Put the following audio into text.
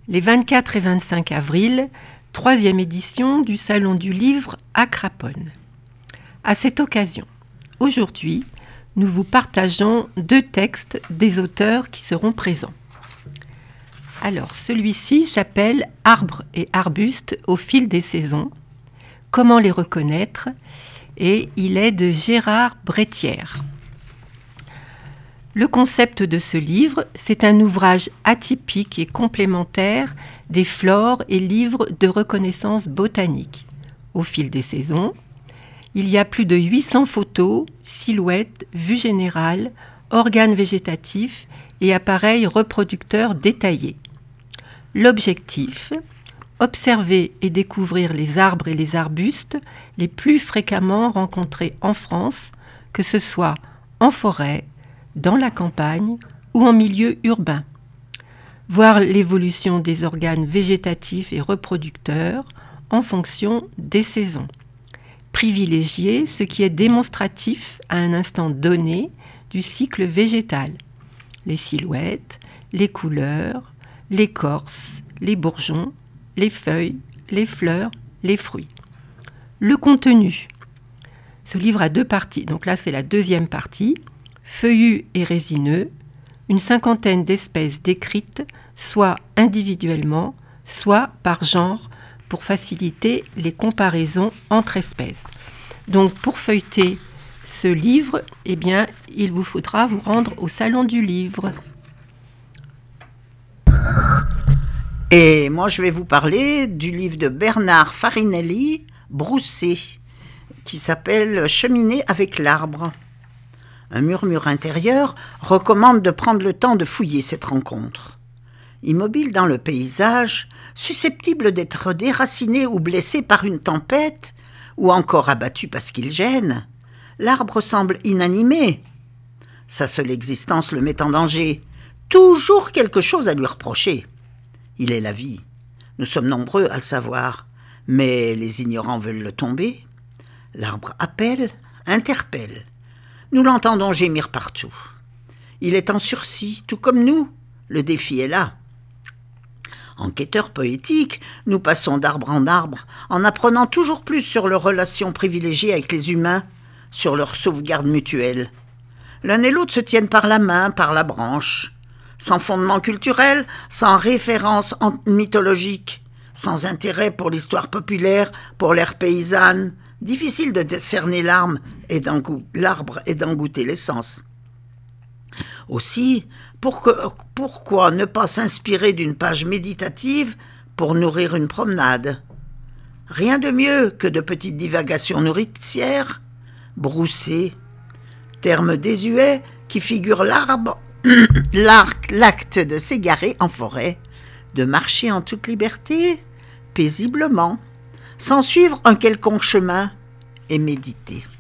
les 24 et 25 avril, 3e édition du Salon du Livre à Craponne. À cette occasion, aujourd'hui, nous vous partageons 2 textes des auteurs qui seront présents. Alors, celui-ci s'appelle « Arbres et arbustes au fil des saisons. Comment les reconnaître ?» et il est de Gérard Brétière. Le concept de ce livre, c'est un ouvrage atypique et complémentaire des flores et livres de reconnaissance botanique. Au fil des saisons, il y a plus de 800 photos, silhouettes, vues générales, organes végétatifs et appareils reproducteurs détaillés. L'objectif, observer et découvrir les arbres et les arbustes les plus fréquemment rencontrés en France, que ce soit en forêt, dans la campagne ou en milieu urbain. Voir l'évolution des organes végétatifs et reproducteurs en fonction des saisons. Privilégier ce qui est démonstratif à un instant donné du cycle végétal. Les silhouettes, les couleurs, l'écorce, les bourgeons, les feuilles, les fleurs, les fruits. Le contenu. Ce livre a 2 parties. Donc là, c'est la 2e partie. Feuillus et résineux, une 50aine d'espèces décrites, soit individuellement, soit par genre, pour faciliter les comparaisons entre espèces. Donc, pour feuilleter ce livre, eh bien, il vous faudra vous rendre au Salon du Livre. Et moi, je vais vous parler du livre de Bernard Farinelli, Broussé, qui s'appelle « Cheminer avec l'arbre ». Un murmure intérieur recommande de prendre le temps de fouiller cette rencontre. Immobile dans le paysage, susceptible d'être déraciné ou blessé par une tempête, ou encore abattu parce qu'il gêne, l'arbre semble inanimé. Sa seule existence le met en danger. Toujours quelque chose à lui reprocher. Il est la vie. Nous sommes nombreux à le savoir, mais les ignorants veulent le tomber. L'arbre appelle, interpelle. Nous l'entendons gémir partout. Il est en sursis, tout comme nous. Le défi est là. Enquêteurs poétiques, nous passons d'arbre en arbre, en apprenant toujours plus sur leurs relations privilégiées avec les humains, sur leur sauvegarde mutuelle. L'un et l'autre se tiennent par la main, par la branche, sans fondement culturel, sans référence mythologique, sans intérêt pour l'histoire populaire, pour l'ère paysanne. Difficile de décerner l'arbre et d'en goûter l'essence. Aussi, pourquoi ne pas s'inspirer d'une page méditative pour nourrir une promenade ? Rien de mieux que de petites divagations nourricières, brousser, terme désuet qui figure l'arbre, l'acte de s'égarer en forêt, de marcher en toute liberté, paisiblement, sans suivre un quelconque chemin et méditer.